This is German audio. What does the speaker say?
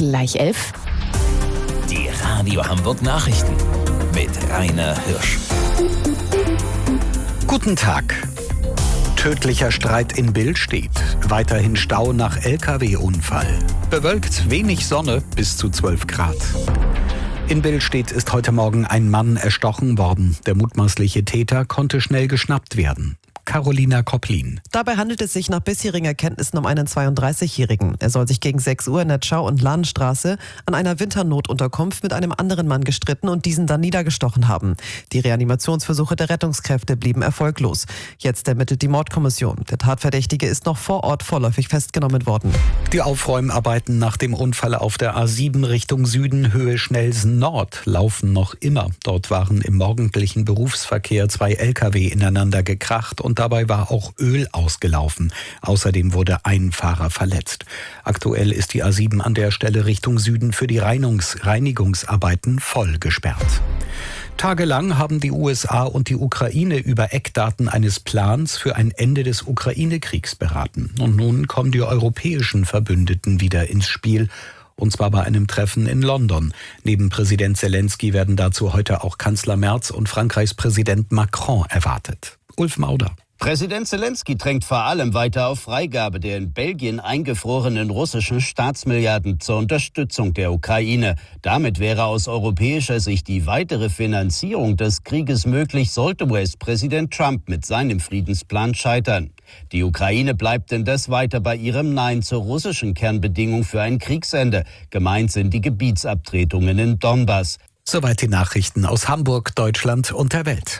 gleich 11. Die Radio Hamburg Nachrichten mit Rainer Hirsch. Guten Tag. Tödlicher Streit in Billstedt. Weiterhin Stau nach LKW-Unfall. Bewölkt, wenig Sonne, bis zu 12 Grad. In Billstedt ist heute Morgen ein Mann erstochen worden. Der mutmaßliche Täter konnte schnell geschnappt werden. Carolina Kopplin. Dabei handelt es sich nach bisherigen Erkenntnissen um einen 32-Jährigen. Er soll sich gegen 6 Uhr in der Tschau- und Lahnstraße an einer Winternotunterkunft mit einem anderen Mann gestritten und diesen dann niedergestochen haben. Die Reanimationsversuche der Rettungskräfte blieben erfolglos. Jetzt ermittelt die Mordkommission. Der Tatverdächtige ist noch vor Ort vorläufig festgenommen worden. Die Aufräumarbeiten nach dem Unfall auf der A7 Richtung Süden, Höhe Schnellsen Nord, laufen noch immer. Dort waren im morgendlichen Berufsverkehr 2 Lkw ineinander gekracht und dabei war auch Öl ausgelaufen. Außerdem wurde ein Fahrer verletzt. Aktuell ist die A7 an der Stelle Richtung Süden für die Reinigungsarbeiten voll gesperrt. Tagelang haben die USA und die Ukraine über Eckdaten eines Plans für ein Ende des Ukraine-Kriegs beraten. Und nun kommen die europäischen Verbündeten wieder ins Spiel. Und zwar bei einem Treffen in London. Neben Präsident Zelensky werden dazu heute auch Kanzler Merz und Frankreichs Präsident Macron erwartet. Ulf Mauder. Präsident Zelensky drängt vor allem weiter auf Freigabe der in Belgien eingefrorenen russischen Staatsmilliarden zur Unterstützung der Ukraine. Damit wäre aus europäischer Sicht die weitere Finanzierung des Krieges möglich, sollte US-Präsident Trump mit seinem Friedensplan scheitern. Die Ukraine bleibt indes weiter bei ihrem Nein zur russischen Kernbedingung für ein Kriegsende. Gemeint sind die Gebietsabtretungen in Donbass. Soweit die Nachrichten aus Hamburg, Deutschland und der Welt.